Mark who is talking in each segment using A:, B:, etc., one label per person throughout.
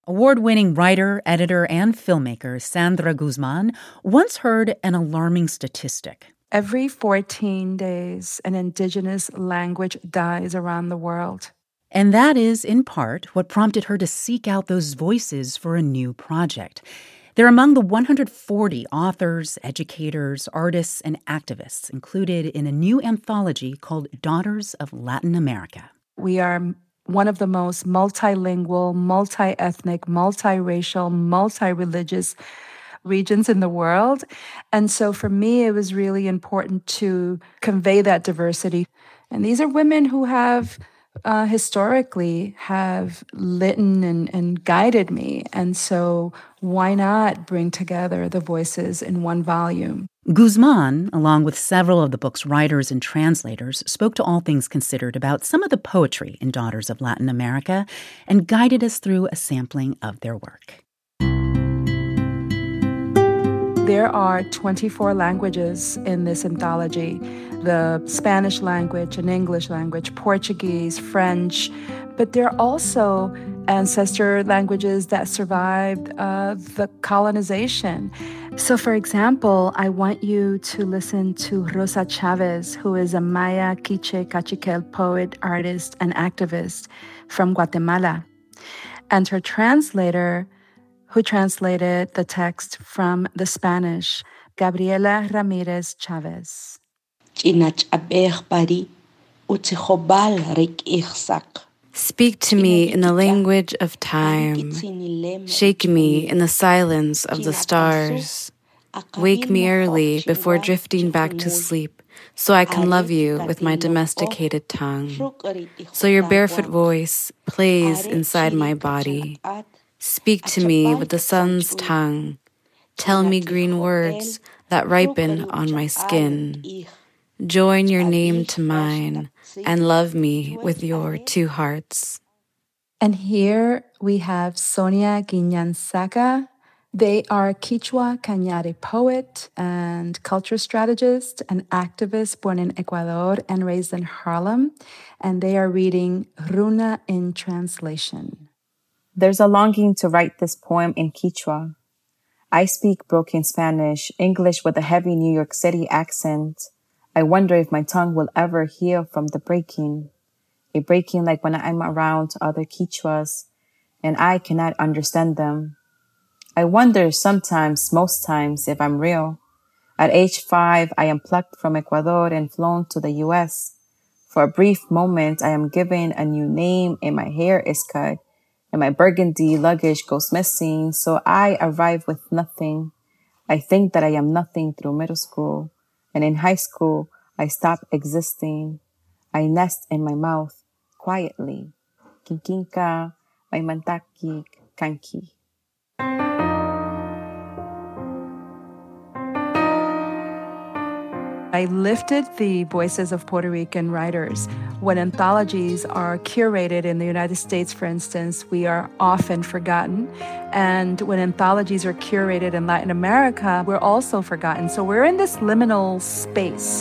A: Award-winning writer, editor, and filmmaker Sandra Guzman once heard an alarming statistic.
B: Every 14 days, an indigenous language dies around the world.
A: And that is, in part, what prompted her to seek out those voices for a new project. They're among the 140 authors, educators, artists, and activists included in a new anthology called Daughters of Latin America.
B: We are one of the most multilingual, multi-ethnic, multiracial, multi-religious regions in the world. And so for me, it was really important to convey that diversity. And these are women who have historically have litten and guided me. And so why not bring together the voices in one volume?
A: Guzman, along with several of the book's writers and translators, spoke to All Things Considered about some of the poetry in Daughters of Latin America and guided us through a sampling of their work.
B: There are 24 languages in this anthology. The Spanish language, an English language, Portuguese, French, but there are also ancestor languages that survived the colonization. So, for example, I want you to listen to Rosa Chavez, who is a Maya Quiche Cachiquel poet, artist, and activist from Guatemala, and her translator, who translated the text from the Spanish, Gabriela Ramirez Chavez.
C: Speak to me in the language of time. Shake me in the silence of the stars. Wake me early before drifting back to sleep, so I can love you with my domesticated tongue. So your barefoot voice plays inside my body. Speak to me with the sun's tongue. Tell me green words that ripen on my skin. Join your name to mine and love me with your two hearts.
B: And here we have Sonia Guinanzaga. They are Quechua Cañari poet and culture strategist and activist born in Ecuador and raised in Harlem. And they are reading Runa in translation.
D: There's a longing to write this poem in Quechua. I speak broken Spanish, English with a heavy New York City accent. I wonder if my tongue will ever heal from the breaking. A breaking like when I'm around other Quechuas and I cannot understand them. I wonder sometimes, most times, if I'm real. At age 5, I am plucked from Ecuador and flown to the U.S. For a brief moment, I am given a new name and my hair is cut. And my burgundy luggage goes missing, so I arrive with nothing. I think that I am nothing through middle school. And in high school, I stop existing. I nest in my mouth, quietly. Kinkinka, may mantaki, kanki.
B: I lifted the voices of Puerto Rican writers. When anthologies are curated in the United States, for instance, we are often forgotten. And when anthologies are curated in Latin America, we're also forgotten. So we're in this liminal space.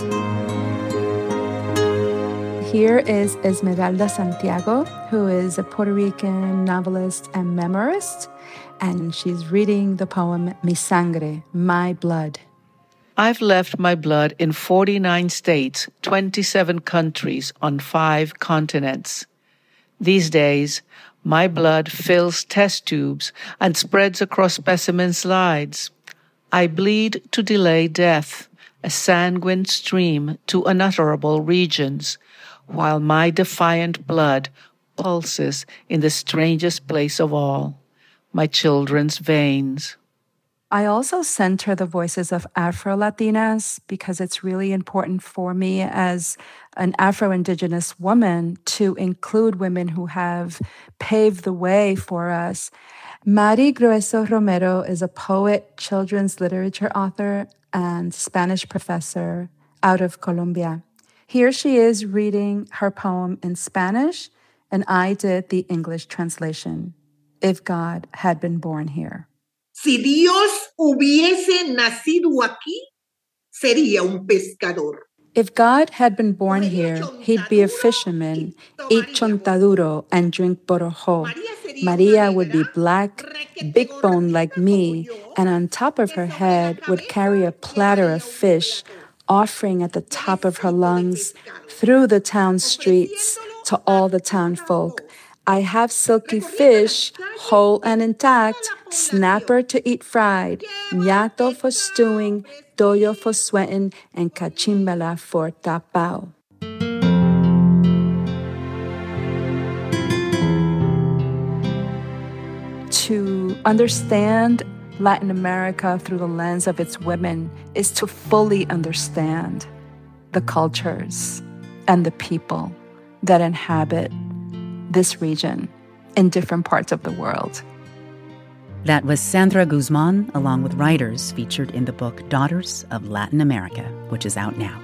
B: Here is Esmeralda Santiago, who is a Puerto Rican novelist and memoirist, and she's reading the poem Mi Sangre, My Blood.
E: I've left my blood in 49 states, 27 countries on 5 continents. These days, my blood fills test tubes and spreads across specimen slides. I bleed to delay death, a sanguine stream to unutterable regions, while my defiant blood pulses in the strangest place of all, my children's veins.
B: I also center the voices of Afro-Latinas because it's really important for me as an Afro-Indigenous woman to include women who have paved the way for us. Mari Grueso Romero is a poet, children's literature author, and Spanish professor out of Colombia. Here she is reading her poem in Spanish, and I did the English translation, If God Had Been Born Here.
F: Si Dios hubiese nacido aquí, sería un pescador.
B: If God had been born here, he'd be a fisherman, eat chontaduro, and drink borojo. Maria would be black, big boned like me, and on top of her head would carry a platter of fish, offering at the top of her lungs through the town streets to all the town folk. I have silky fish, whole and intact, snapper to eat fried, ñato for stewing, toyo for sweating, and cachimbala for tapao. To understand Latin America through the lens of its women is to fully understand the cultures and the people that inhabit this region in different parts of the world.
A: That was Sandra Guzman, along with writers featured in the book Daughters of Latin America, which is out now.